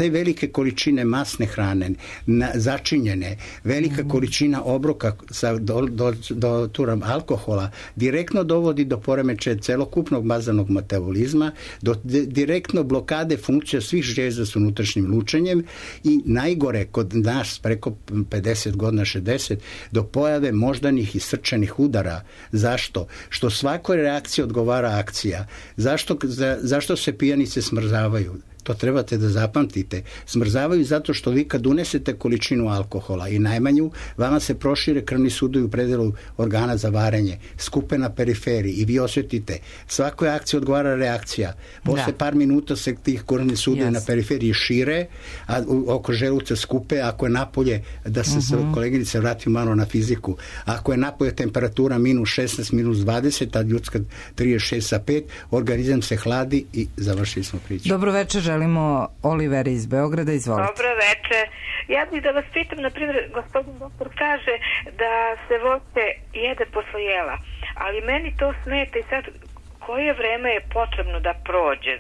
te velike količine masne hrane, začinjene, velika količina obroka sa doturom alkohola direktno dovodi do poremećaja celokupnog bazalnog metabolizma, do direktno blokade funkcija svih žlijeza s unutrašnjim lučenjem i najgore kod nas preko 50 godina, 60, do pojave moždanih i srčanih udara. Zašto? Što svakoj reakciji odgovara akcija. Zašto se pijanice smrzavaju? To trebate da zapamtite. Smrzavaju zato što vi kad unesete količinu alkohola i najmanju, vama se prošire krvni sudovi u predelu organa za varenje, skupe na periferiji i vi osjetite. Svakoj akciji odgovara reakcija. Posle par minuta se tih krvni sudovi na periferiji šire, a oko želuca skupe. Ako je napolje, da se koleginice vratim malo na fiziku, ako je napolje temperatura minus 16, minus 20, a ljudska 36,5, organizam se hladi i završili smo priču. Dobro večer, želimo Oliveri iz Beograda, izvolite. Dobro večer. Ja bih da vas pitam, na primjer, gospodin doktor kaže da se voće jede posle jela, ali meni to smeta i sad koje vreme je potrebno da prođe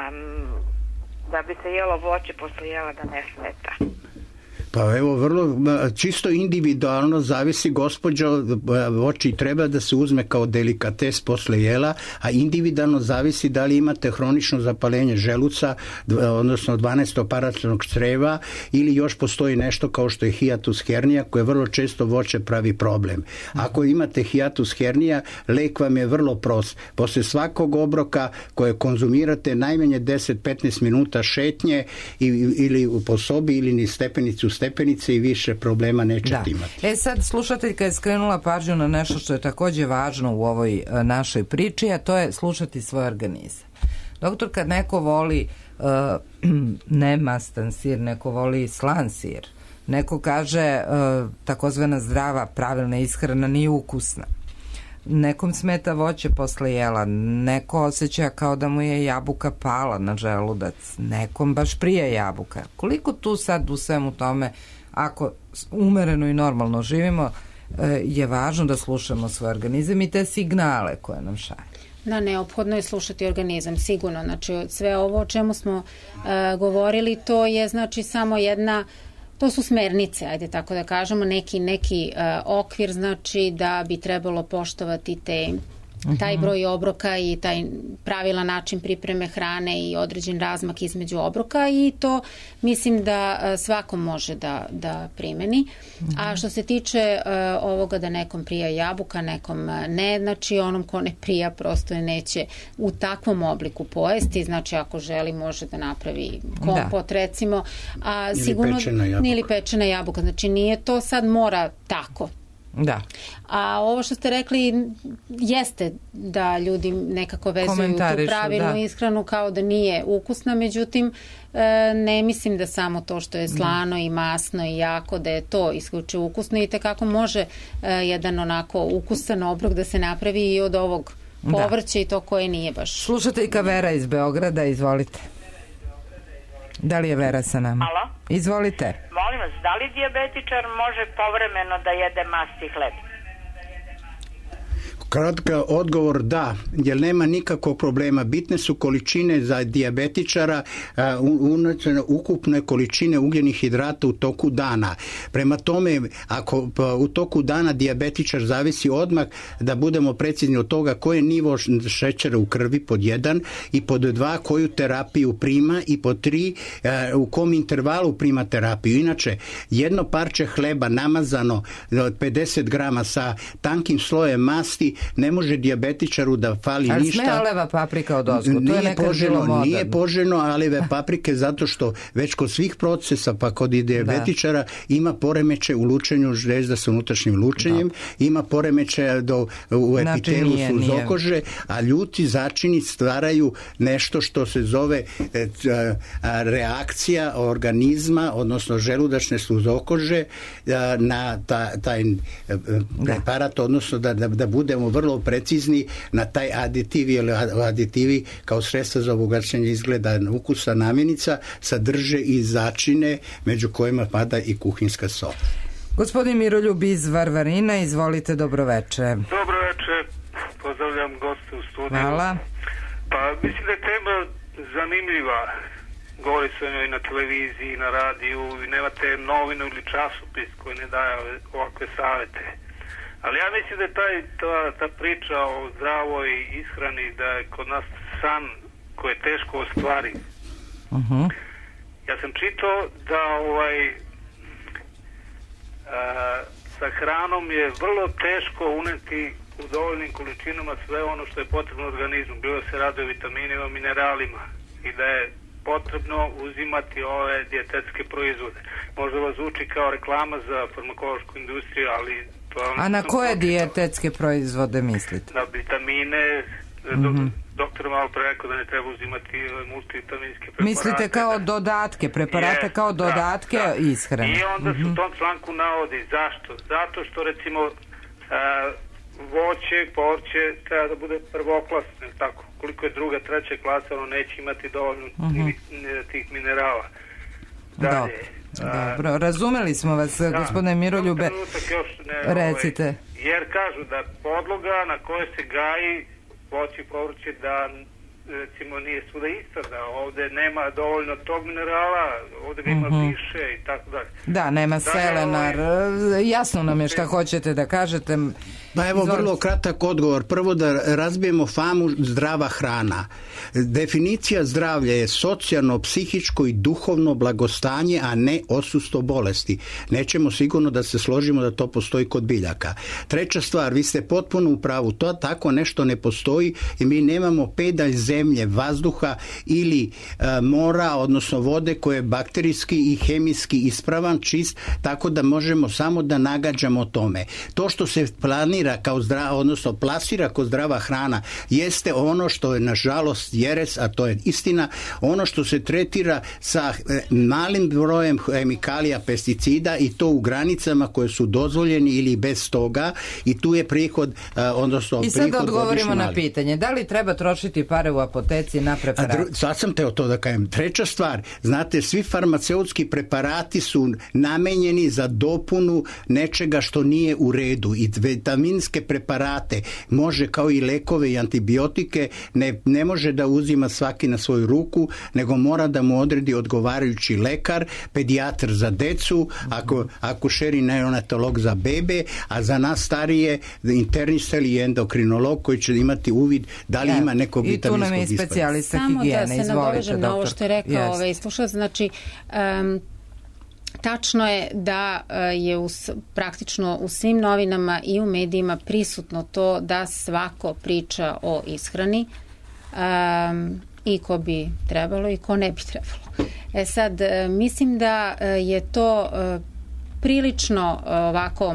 da bi se jelo voće posle jela da ne smeta? Pa evo, vrlo čisto individualno zavisi, gospođo, voće treba da se uzme kao delikates posle jela, a individualno zavisi da li imate hronično zapalenje želuca, odnosno 12-aparatnog creva, ili još postoji nešto kao što je hiatus hernija, koje vrlo često voće pravi problem. Ako imate hiatus hernija, lek vam je vrlo prost. Posle svakog obroka koje konzumirate, najmanje 10-15 minuta šetnje ili po sobi ili ni stepenicu stepenice i više problema nećete imati. Sad slušateljka je skrenula pažnju na nešto što je takođe važno u ovoj našoj priči, a to je slušati svoj organizam. Doktor, kad neko voli nemastan sir, neko voli slan sir, neko kaže takozvana zdrava, pravilna ishrana nije ukusna. Nekom smeta voće posle jela, neko osjeća kao da mu je jabuka pala na želudac, nekom baš prije jabuka. Koliko tu sad u svemu tome, ako umereno i normalno živimo, je važno da slušamo svoj organizam i te signale koje nam šalje? Da, neophodno je slušati organizam, sigurno. Znači, sve ovo o čemu smo govorili, to je znači samo jedna... To su smernice, ajde tako da kažemo, neki okvir, znači da bi trebalo poštovati taj broj obroka i taj pravilan način pripreme hrane i određen razmak između obroka i to mislim da svako može da primeni. A što se tiče ovoga da nekom prija jabuka, nekom ne, znači onom ko ne prija prosto je neće u takvom obliku pojesti, znači ako želi može da napravi kompot recimo, a sigurno ili pečena jabuka, znači nije to sad mora tako. Da. A ovo što ste rekli jeste da ljudi nekako vezuju tu pravilnu ishranu kao da nije ukusna, međutim ne mislim da samo to što je slano i masno i jako da je to isključivo ukusno i tekako može jedan onako ukusan obrok da se napravi i od ovog povrća i to koje nije baš. Slušateljka Vera iz Beograda, izvolite. Da li je Vera sa nama? Halo? Izvolite. Molim vas, da li dijabetičar može povremeno da jede masti hleb? Kratka odgovor da, jer nema nikakvog problema. Bitne su količine za dijabetičara, ukupne količine ugljenih hidrata u toku dana. Prema tome, ako u toku dana dijabetičar zavisi odmah, da budemo precizni od toga koji je nivo šećera u krvi pod 1 i pod 2 koju terapiju prima i pod 3 u kom intervalu prima terapiju. Inače, jedno parče hleba namazano od 50 grama sa tankim slojem masti ne može dijabetičaru da fali ništa. Ali sme oleva paprika od ozgo? To je nekad bilo moderno. Nije poželjno oleve paprike zato što već kod svih procesa, pa kod dijabetičara ima poremeće u lučenju žljezda sa unutrašnjim lučenjem, ima poremeće u epitelu suzokože, a ljuti začini stvaraju nešto što se zove reakcija organizma, odnosno želudačne suzokože na taj preparat, odnosno da budemo vrlo precizni na taj aditiv, jer aditivi kao sredstva za obogaćenje izgleda ukusa namirnica sadrže i začine među kojima pada i kuhinska sol. Gospodin Miroljub iz Varvarina, izvolite, dobroveče. Dobroveče, pozdravljam goste u studiju. Hvala. Pa mislim da je tema zanimljiva govori se o njoj na televiziji, na radiju, i nemate novinu ili časopis koji ne daje ovakve savete. Ali ja mislim da je ta priča o zdravoj ishrani, da je kod nas san koji je teško ostvari. Ja sam čitao da sa hranom je vrlo teško uneti u dovoljnim količinama sve ono što je potrebno organizmu. Bilo se radi o vitaminima, mineralima, i da je potrebno uzimati ove dijetetske proizvode. Možda vas zvuči kao reklama za farmakološku industriju, ali to je... A na koje dijetetske proizvode mislite? Na vitamine, doktor malo pre rekao da ne treba uzimati multivitaminske preparate. Mislite kao dodatke, preparate kao dodatke ishrane. I onda se u tom članku navodi. Zašto? Zato što recimo voće, povrće treba da bude prvoklasno, tako. Koliko je druga, treća klasa, ono neće imati dovoljno tih minerala. Dalje. Dobro, razumeli smo vas, gospodine Miroljube. Recite. Jer kažu da podloga na kojoj se gaji voće i povrće, da recimo nije svuda ista, da ovde nema dovoljno tog minerala, ovde ga ima više i tako dalje. Da, nema selenar. Jasno nam je šta hoćete da kažete. Pa evo vrlo kratak odgovor. Prvo da razbijemo famu zdrava hrana. Definicija zdravlja je socijalno, psihičko i duhovno blagostanje, a ne odsustvo bolesti. Nećemo sigurno da se složimo da to postoji kod biljaka. Treća stvar, vi ste potpuno u pravu. To tako nešto ne postoji i mi nemamo pedalj zemlje, vazduha ili mora, odnosno vode koje je bakterijski i hemijski ispravan, čist, tako da možemo samo da nagađamo o tome. To što se planira kao odnosno plasira kao zdrava hrana jeste ono što je nažalost jeres, a to je istina, ono što se tretira sa malim brojem hemikalija, pesticida, i to u granicama koje su dozvoljeni ili bez toga, i tu je prihod, odnosno i sad odgovorimo na pitanje, da li treba trošiti pare u apoteci na preparate? Sad sam teo to da kažem. Treća stvar, znate, svi farmaceutski preparati su namenjeni za dopunu nečega što nije u redu, i vitaminske preparate može, kao i lekove i antibiotike, ne može da uzima svaki na svoju ruku, nego mora da mu odredi odgovarajući lekar, pedijatar za decu, akušer i neonatolog za bebe, a za nas starije internista ili endokrinolog koji će imati uvid da li ima nekog vitaminskog ispada. I tu nam je specijalista higijene. Samo da se nadovežem na ovo što je rekao slušalac, znači tačno je da je praktično u svim novinama i u medijima prisutno to da svako priča o ishrani, i ko bi trebalo i ko ne bi trebalo. Sad, mislim da je to prilično ovako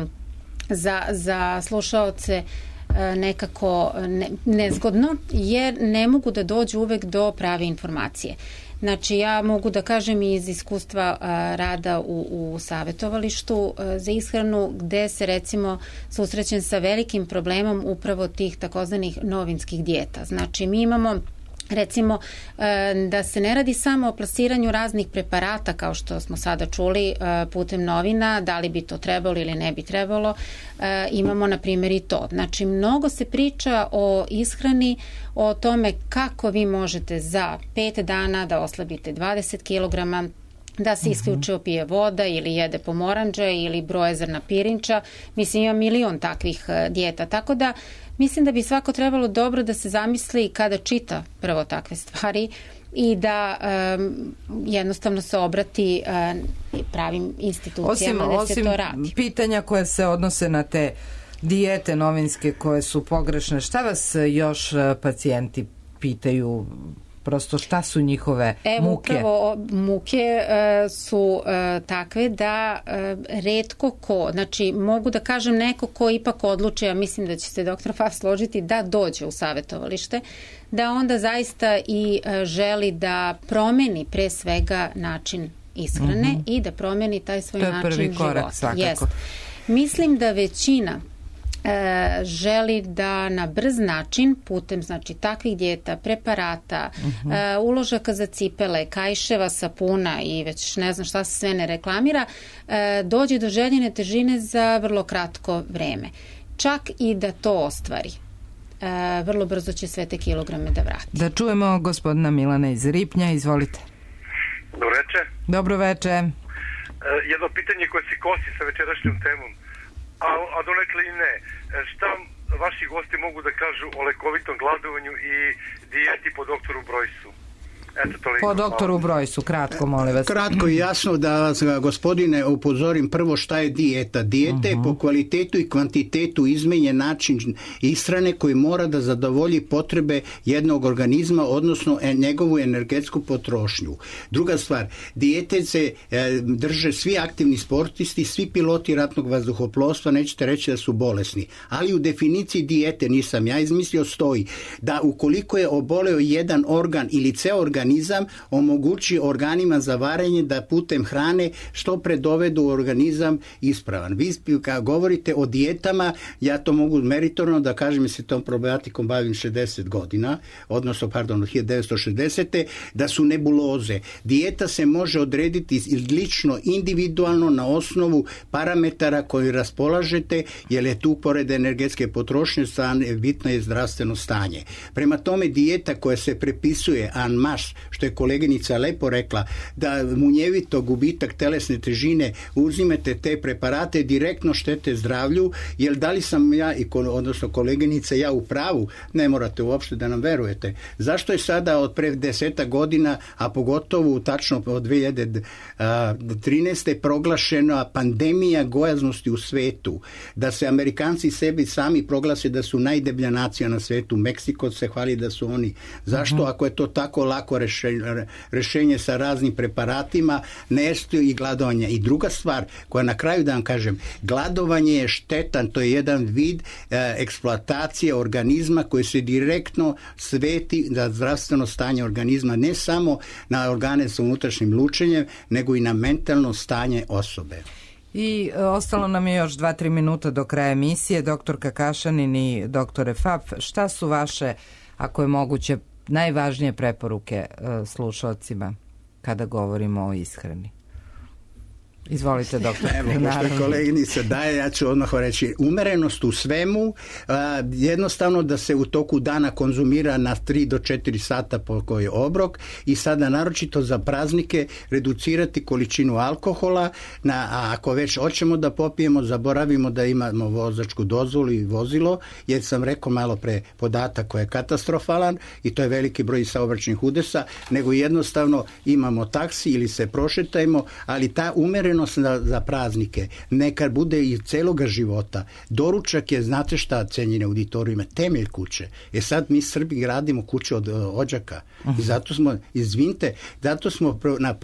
za slušaoce nekako nezgodno, jer ne mogu da dođu uvek do prave informacije. Znači, ja mogu da kažem iz iskustva rada u savjetovalištu za ishranu, gde se recimo susrećem sa velikim problemom upravo tih takozvanih novinskih dijeta. Znači, mi imamo recimo da se ne radi samo o plasiranju raznih preparata, kao što smo sada čuli putem novina, da li bi to trebalo ili ne bi trebalo, imamo na primjer i to. Znači, mnogo se priča o ishrani, o tome kako vi možete za 5 dana da oslabite 20 kg, da se isključivo pije voda ili jede pomoranđe ili broje zrna pirinča. Mislim, ima milion takvih dijeta, tako da mislim da bi svako trebalo dobro da se zamisli kada čita prvo takve stvari i da jednostavno se obrati pravim institucijama da se to radi. Osim pitanja koje se odnose na te dijete novinske koje su pogrešne, šta vas još pacijenti pitaju? Prosto šta su njihove muke? Upravo muke su takve da retko ko, znači mogu da kažem neko ko ipak odluči, a mislim da će se doktor Paf složiti, da dođe u savjetovalište, da onda zaista i želi da promeni pre svega način ishrane i da promeni taj svoj način života. To je prvi korak svakako. Mislim da većina želi da na brz način putem znači takvih dijeta, preparata, uložaka za cipele, kaiševa, sapuna i već ne znam šta se sve ne reklamira, dođe do željene težine za vrlo kratko vreme. Čak i da to ostvari, vrlo brzo će sve te kilograme da vrati. Da čujemo gospodina Milana iz Ripnja, izvolite. Dobro večer. Dobro večer. Jedno pitanje koje se kosi sa večerašnjom temom, a donekle i ne. Šta vaši gosti mogu da kažu o lekovitom gladovanju i dijeti po doktoru Brojsu? Po doktoru Brojsu, kratko molim vas. Kratko i jasno da vas, gospodine, upozorim prvo šta je dijeta. Dijeta je po kvalitetu i kvantitetu izmenjen način ishrane koji mora da zadovolji potrebe jednog organizma, odnosno njegovu energetsku potrošnju. Druga stvar, dijete se drže svi aktivni sportisti, svi piloti ratnog vazduhoplovstva, nećete reći da su bolesni. Ali u definiciji dijete, nisam ja izmislio, stoji da ukoliko je oboleo jedan organ ili ceo organizam, omogući organima za varenje da putem hrane što pre dovedu organizam ispravan. Vi govorite o dijetama, ja to mogu meritorno da kažem, jer se tom problematikom bavim 60 godina, odnosno, od 1960. da su nebuloze. Dijeta se može odrediti lično, individualno na osnovu parametara koji raspolažete, jer je tu pored energetske potrošnje bitno je zdravstveno stanje. Prema tome, dijeta koja se prepisuje en masse, što je koleginica lepo rekla, da munjevito gubitak telesne težine, uzimate te preparate, direktno štete zdravlju, jer da li sam ja, odnosno koleginica, ja u pravu, ne morate uopšte da nam verujete. Zašto je sada od pre 10 godina, a pogotovo tačno od 2013. proglašena pandemija gojaznosti u svetu, da se Amerikanci sebi sami proglase da su najdeblja nacija na svetu, Meksiko se hvali da su oni. Zašto, ako je to tako lako rešenje sa raznim preparatima, nestaju i gladovanje. I druga stvar koja na kraju da vam kažem, gladovanje je štetan, to je jedan vid eksploatacije organizma koji se direktno sveti za zdravstveno stanje organizma, ne samo na organe sa unutrašnjim lučenjem, nego i na mentalno stanje osobe. I ostalo nam je još 2-3 minuta do kraja emisije. Doktor Kakašanin i doktore Faf, šta su vaše, ako je moguće, najvažnije preporuke slušalcima kada govorimo o ishrani? Izvolite, doktor. Evo, pošto koleginica daje, ja ću odmah reći, umerenost u svemu, jednostavno da se u toku dana konzumira na 3 do 4 sata po koji obrok i sada naročito za praznike reducirati količinu alkohola, a ako već hoćemo da popijemo, zaboravimo da imamo vozačku dozvolu i vozilo, jer sam rekao malo pre podatak koji je katastrofalan i to je veliki broj saobraćajnih udesa, nego jednostavno imamo taksi ili se prošetajmo, ali ta umerenost za praznike nekad bude i celoga života. Doručak je, znate šta, cenjene auditorijuma, temelj kuće. Sad mi Srbi gradimo kuće od odžaka i zato smo, izvinite, zato smo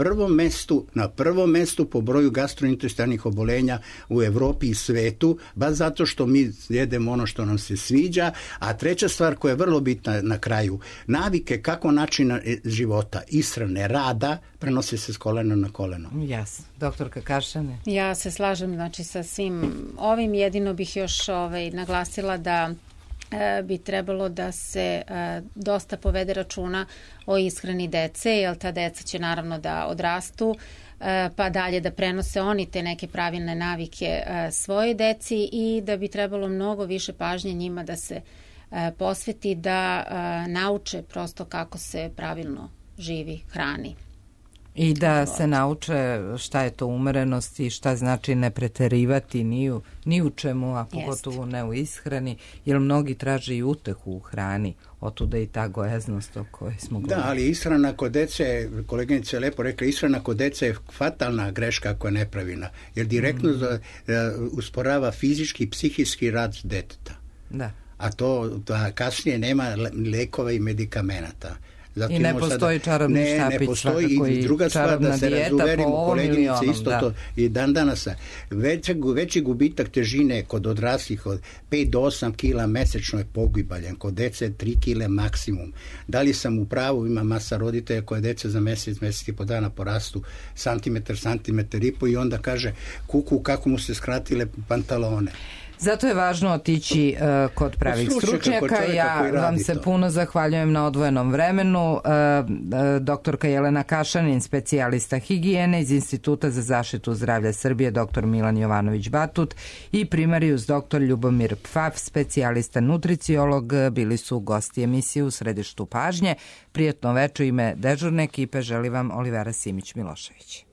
na prvom mestu po broju gastrointestinalnih obolenja u Evropi i svetu, baš zato što mi jedemo ono što nam se sviđa. A treća stvar koja je vrlo bitna na kraju, navike kako načina života, ishrane, rada, prenose se s kolena na koleno. Jasno. Doktor Kakašane? Ja se slažem, znači, sa svim ovim. Jedino bih još naglasila da bi trebalo da se dosta povede računa o ishrani dece, jer ta deca će naravno da odrastu, pa dalje da prenose oni te neke pravilne navike svoje deci i da bi trebalo mnogo više pažnje njima da se posveti, da nauče prosto kako se pravilno živi, hrani. I da se nauče šta je to umerenost i šta znači ne preterivati ni u čemu, a pogotovo ne u ishrani, jer mnogi traže i utehu u hrani, otuda i ta gojaznost o kojoj smo govorili. Da, ali ishrana kod dece, koleginica je lepo rekla, ishrana kod dece je fatalna greška ako je nepravilna, jer direktno usporava fizički i psihički rad deteta. Da. A to kasnije nema lekova i medikamenata. Zato i ne postoji čarobni štapić, ne postoji. I druga stvar, da se razuverimo, koleginice, isto to i dan danas. Veći gubitak težine kod odraslih od 5 do 8 kila mesečno je pogibaljan, kod dece 3 kile maksimum. Da li sam u pravu, ima masa roditelja koje dece za mesec i po dana porastu centimetar i po i onda kaže kuku kako mu se skratile pantalone. Zato je važno otići kod pravih stručnjaka. Ja vam se puno zahvaljujem na odvojenom vremenu. Doktorka Jelena Kašanin, specijalista higijene iz Instituta za zaštitu zdravlja Srbije, dr. Milan Jovanović-Batut i primarijus dr. Ljubomir Pfaf, specijalista nutriciolog, bili su gosti emisije U središtu pažnje. Prijetno veče, ime dežurne ekipe želi vam Olivera Simić-Milošević.